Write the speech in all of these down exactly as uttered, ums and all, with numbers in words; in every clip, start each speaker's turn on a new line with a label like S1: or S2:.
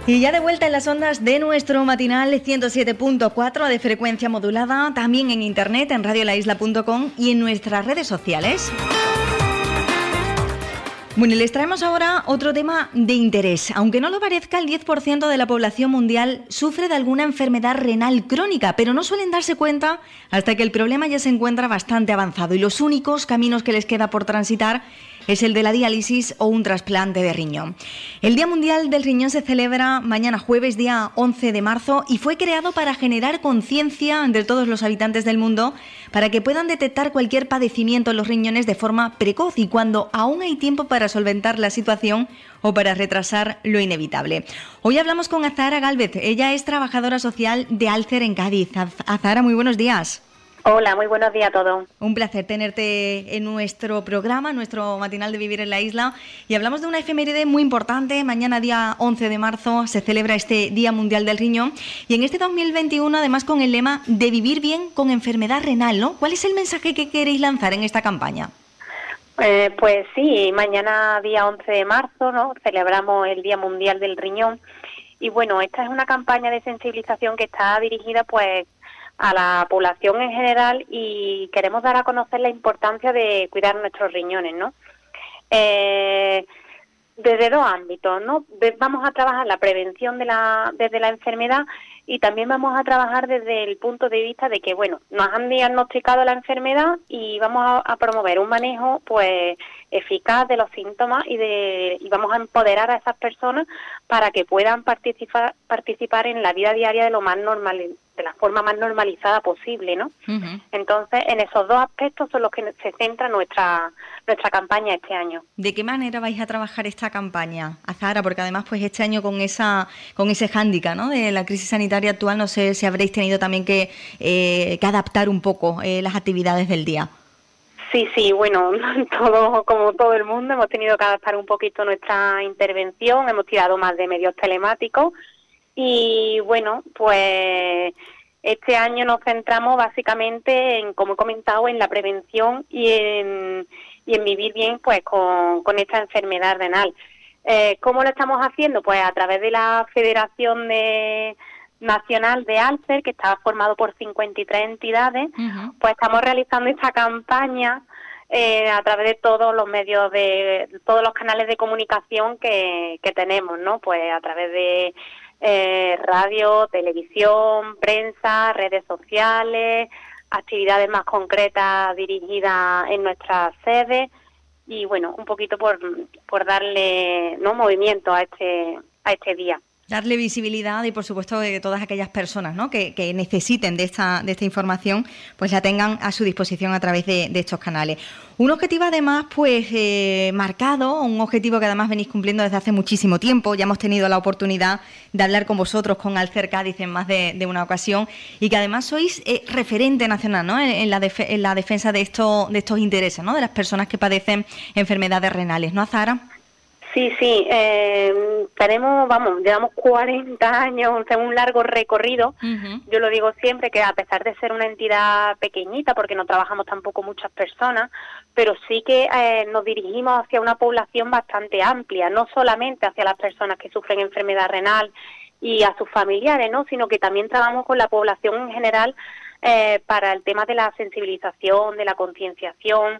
S1: Y ya de vuelta en las ondas de nuestro matinal ciento siete punto cuatro de frecuencia modulada, también en internet, en radio la isla punto com y en nuestras redes sociales. Bueno, les traemos ahora otro tema de interés. Aunque no lo parezca, el diez por ciento de la población mundial sufre de alguna enfermedad renal crónica, pero no suelen darse cuenta hasta que el problema ya se encuentra bastante avanzado y los únicos caminos que les queda por transitar es el de la diálisis o un trasplante de riñón. El Día Mundial del Riñón se celebra mañana jueves, día once de marzo, y fue creado para generar conciencia entre todos los habitantes del mundo para que puedan detectar cualquier padecimiento en los riñones de forma precoz y cuando aún hay tiempo para solventar la situación o para retrasar lo inevitable. Hoy hablamos con Azahara Gálvez. Ella es trabajadora social de Alcer en Cádiz. Azahara, muy buenos días.
S2: Hola, muy buenos días a todos.
S1: Un placer tenerte en nuestro programa, nuestro matinal de Vivir en la Isla. Y hablamos de una efeméride muy importante. Mañana, día once de marzo, se celebra este Día Mundial del Riñón. Y en este dos mil veintiuno, además, con el lema de vivir bien con enfermedad renal, ¿no? ¿Cuál es el mensaje que queréis lanzar en esta campaña?
S2: Eh, pues sí, mañana, día once de marzo, ¿no? Celebramos el Día Mundial del Riñón. Y bueno, esta es una campaña de sensibilización que está dirigida, pues, a la población en general y queremos dar a conocer la importancia de cuidar nuestros riñones, ¿no? Eh, desde dos ámbitos, ¿no? Vamos a trabajar la prevención de la desde la enfermedad y también vamos a trabajar desde el punto de vista de que, bueno, nos han diagnosticado la enfermedad y vamos a, a promover un manejo, pues, eficaz de los síntomas y de y vamos a empoderar a esas personas para que puedan participar participar en la vida diaria de lo más normal, de la forma más normalizada posible, ¿no? Uh-huh. Entonces, en esos dos aspectos son los que se centra nuestra nuestra campaña este año.
S1: ¿De qué manera vais a trabajar esta campaña, Azahara? Porque además, pues este año con esa con ese hándicap, ¿no?, de la crisis sanitaria actual, no sé si habréis tenido también que, eh, que adaptar un poco eh, las actividades del día.
S2: Sí, sí, bueno, todo, como todo el mundo, hemos tenido que adaptar un poquito nuestra intervención, hemos tirado más de medios telemáticos y bueno, pues este año nos centramos básicamente en, como he comentado, en la prevención y en, y en vivir bien, pues, con, con esta enfermedad renal. Eh, ¿Cómo lo estamos haciendo? Pues a través de la Federación de, Nacional de Alcer, que está formado por cincuenta y tres entidades, uh-huh. Pues estamos realizando esta campaña eh, a través de todos los medios, de todos los canales de comunicación que, que tenemos, ¿no? Pues a través de eh, radio, televisión, prensa, redes sociales, actividades más concretas dirigidas en nuestras sedes y, bueno, un poquito por, por darle, ¿no?, movimiento a este, a este día.
S1: Darle visibilidad y, por supuesto, de todas aquellas personas, ¿no?, que, que necesiten de esta, de esta información, pues la tengan a su disposición a través de, de estos canales. Un objetivo, además, pues eh, marcado, un objetivo que además venís cumpliendo desde hace muchísimo tiempo. Ya hemos tenido la oportunidad de hablar con vosotros, con Alcer Cádiz, en más de, de una ocasión, y que además sois eh, referente nacional, ¿no?, en, en, la def- en la defensa de, esto, de estos intereses, ¿no?, de las personas que padecen enfermedades renales, ¿no, Azahara?
S2: Sí, sí, eh, tenemos, vamos, llevamos cuarenta años, un largo recorrido. Uh-huh. Yo lo digo siempre que a pesar de ser una entidad pequeñita, porque no trabajamos tampoco muchas personas, pero sí que eh, nos dirigimos hacia una población bastante amplia, no solamente hacia las personas que sufren enfermedad renal y a sus familiares, ¿no?, sino que también trabajamos con la población en general eh, para el tema de la sensibilización, de la concienciación.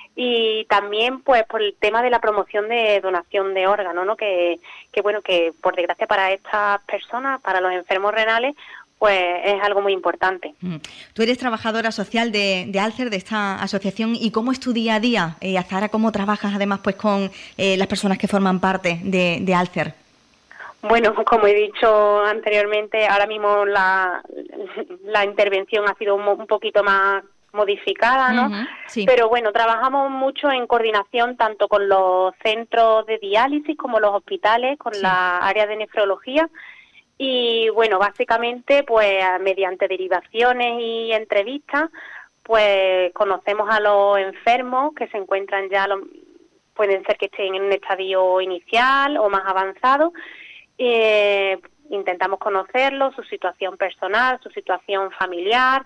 S2: Y también, pues, por el tema de la promoción de donación de órganos, ¿no?, que, que bueno, que por desgracia para estas personas, para los enfermos renales, pues es algo muy importante.
S1: Mm. Tú eres trabajadora social de, de Alcer, de esta asociación, ¿y cómo es tu día a día, eh, Azahara? ¿Cómo trabajas además, pues, con eh, las personas que forman parte de, de Alcer?
S2: Bueno, como he dicho anteriormente, ahora mismo la, la intervención ha sido un, un poquito más modificada, ¿no? Uh-huh, sí. Pero bueno, trabajamos mucho en coordinación tanto con los centros de diálisis como los hospitales, con sí. la área de nefrología y bueno, básicamente pues mediante derivaciones y entrevistas pues conocemos a los enfermos que se encuentran ya, lo, pueden ser que estén en un estadio inicial o más avanzado. Eh, intentamos conocerlos, su situación personal, su situación familiar.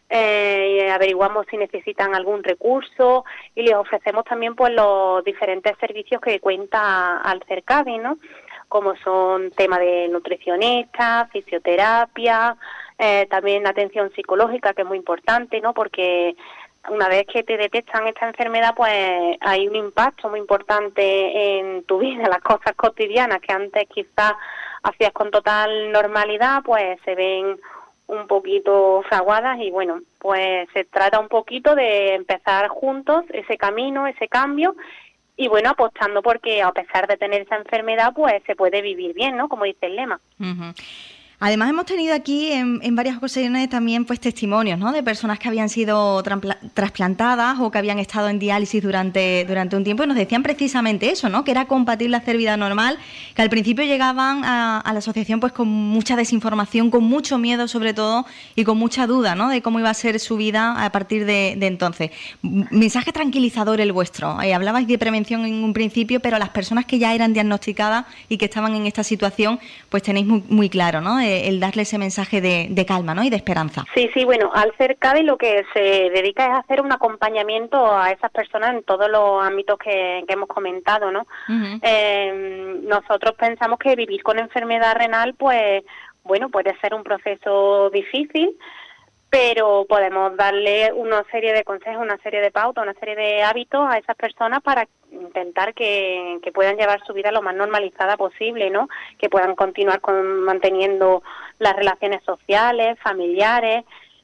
S2: Eh, averiguamos si necesitan algún recurso y les ofrecemos también pues los diferentes servicios que cuenta Alcer Cádiz, ¿no? como son temas de nutricionista, fisioterapia, eh, también atención psicológica, que es muy importante, ¿no? Porque una vez que te detectan esta enfermedad, pues hay un impacto muy importante en tu vida, las cosas cotidianas que antes quizás hacías con total normalidad, pues se ven un poquito fraguadas y bueno, pues se trata un poquito de empezar juntos ese camino, ese cambio y bueno, apostando porque a pesar de tener esa enfermedad, pues se puede vivir bien, ¿no? Como dice el lema.
S1: Uh-huh. Además hemos tenido aquí en, en varias ocasiones también pues testimonios, ¿no? De personas que habían sido trampla- trasplantadas o que habían estado en diálisis durante, durante un tiempo y nos decían precisamente eso, ¿no? Que era compatible hacer vida normal, que al principio llegaban a, a la asociación pues con mucha desinformación, con mucho miedo sobre todo y con mucha duda, ¿no? De cómo iba a ser su vida a partir de, de entonces. Mensaje tranquilizador el vuestro. Eh, hablabais de prevención en un principio, pero las personas que ya eran diagnosticadas y que estaban en esta situación, pues tenéis muy, muy claro, ¿no? El darle ese mensaje de, de calma, ¿no? Y de esperanza.
S2: Sí, sí, bueno, Alcercadi lo que se dedica es a hacer un acompañamiento a esas personas en todos los ámbitos que, que hemos comentado, ¿no? Uh-huh. Eh, nosotros pensamos que vivir con enfermedad renal, pues, bueno, puede ser un proceso difícil, pero podemos darle una serie de consejos, una serie de pautas, una serie de hábitos a esas personas para intentar que, que puedan llevar su vida lo más normalizada posible, ¿no? Que puedan continuar con, manteniendo las relaciones sociales, familiares,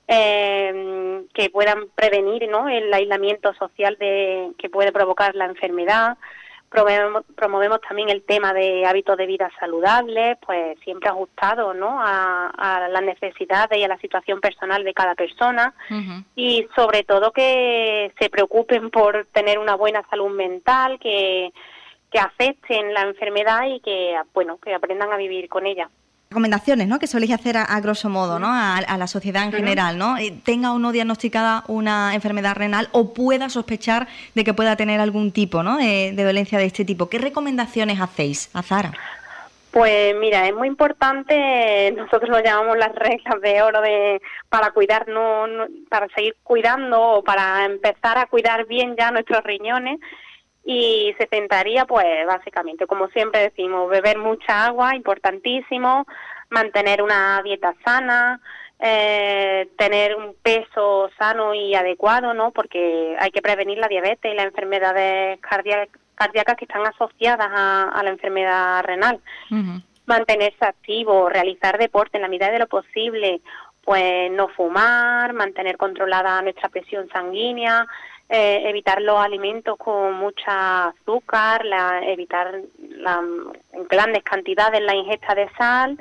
S2: eh, que puedan prevenir, ¿no? El aislamiento social de que puede provocar la enfermedad. Promovemos, promovemos también el tema de hábitos de vida saludables, pues siempre ajustados, ¿no? A, a las necesidades y a la situación personal de cada persona. Uh-huh. Y sobre todo que se preocupen por tener una buena salud mental, que, que acepten la enfermedad y que, bueno, que aprendan a vivir con ella.
S1: Recomendaciones, ¿no? Que soléis hacer a, a grosso modo, ¿no? A, a la sociedad en general, ¿no? Eh, tenga o no diagnosticada una enfermedad renal o pueda sospechar de que pueda tener algún tipo, ¿no? De, de dolencia de este tipo. ¿Qué recomendaciones hacéis, Azahara?
S2: Pues mira, es muy importante, nosotros lo llamamos las reglas de oro de para cuidarnos, para seguir cuidando o para empezar a cuidar bien ya nuestros riñones. Y se centraría, pues, básicamente, como siempre decimos, beber mucha agua, importantísimo, mantener una dieta sana, eh, tener un peso sano y adecuado, ¿no? Porque hay que prevenir la diabetes y las enfermedades cardíacas, cardíacas que están asociadas a, a la enfermedad renal. Uh-huh. Mantenerse activo, realizar deporte en la medida de lo posible, pues no fumar, mantener controlada nuestra presión sanguínea, Eh, evitar los alimentos con mucha azúcar, la, evitar la, en grandes cantidades la ingesta de sal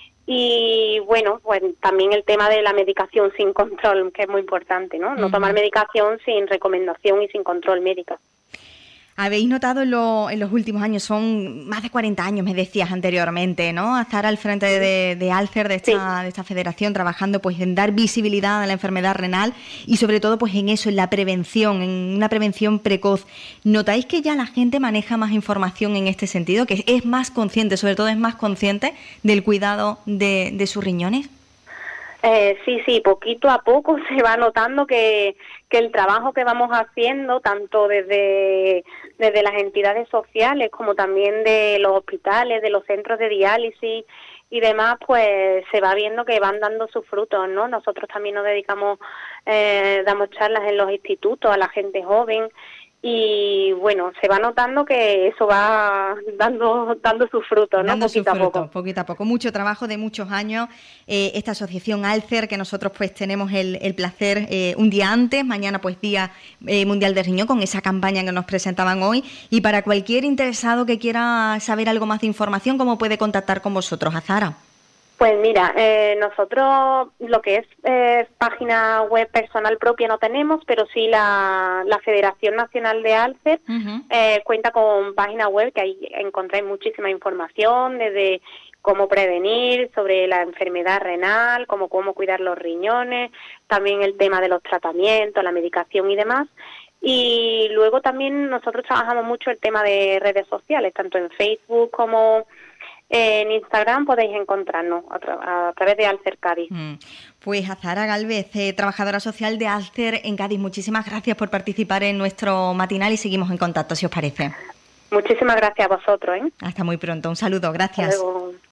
S2: y bueno, pues también el tema de la medicación sin control, que es muy importante, ¿no? No uh-huh. tomar medicación sin recomendación y sin control médico.
S1: Habéis notado en, lo, en los últimos años, son más de cuarenta años, me decías anteriormente, ¿no? Azahara al frente de, de Alcer, de esta, sí. de esta federación, trabajando pues en dar visibilidad a la enfermedad renal y sobre todo pues en eso, en la prevención, en una prevención precoz. ¿Notáis que ya la gente maneja más información en este sentido, que es más consciente, sobre todo es más consciente del cuidado de, de sus riñones?
S2: Eh, sí, sí, poquito a poco se va notando que, que el trabajo que vamos haciendo, tanto desde, desde las entidades sociales como también de los hospitales, de los centros de diálisis y demás, pues se va viendo que van dando sus frutos, ¿no? Nosotros también nos dedicamos, eh, damos charlas en los institutos a la gente joven. Y bueno, se va notando que eso va dando dando sus frutos, ¿no?
S1: Dando
S2: poquito
S1: sus frutos,
S2: a poco.
S1: Poquito a poco. Mucho trabajo de muchos años. Eh, esta asociación Alcer, que nosotros pues tenemos el, el placer eh, un día antes, mañana pues Día eh, Mundial del Riñón, con esa campaña que nos presentaban hoy. Y para cualquier interesado que quiera saber algo más de información, ¿cómo puede contactar con vosotros, Azahara?
S2: Pues mira, eh, nosotros lo que es eh, página web personal propia no tenemos, pero sí la, la Federación Nacional de Alcer uh-huh. eh, cuenta con página web que ahí encontráis muchísima información, desde cómo prevenir sobre la enfermedad renal, cómo, cómo cuidar los riñones, también el tema de los tratamientos, la medicación y demás. Y luego también nosotros trabajamos mucho el tema de redes sociales, tanto en Facebook como en Instagram podéis encontrarnos a, tra- a través de Alcer Cádiz.
S1: Mm. Pues Azahara Gálvez, eh, trabajadora social de Alcer en Cádiz, muchísimas gracias por participar en nuestro matinal y seguimos en contacto, si os parece.
S2: Muchísimas gracias a vosotros, ¿eh?
S1: Hasta muy pronto. Un saludo. Gracias.
S2: Hasta luego.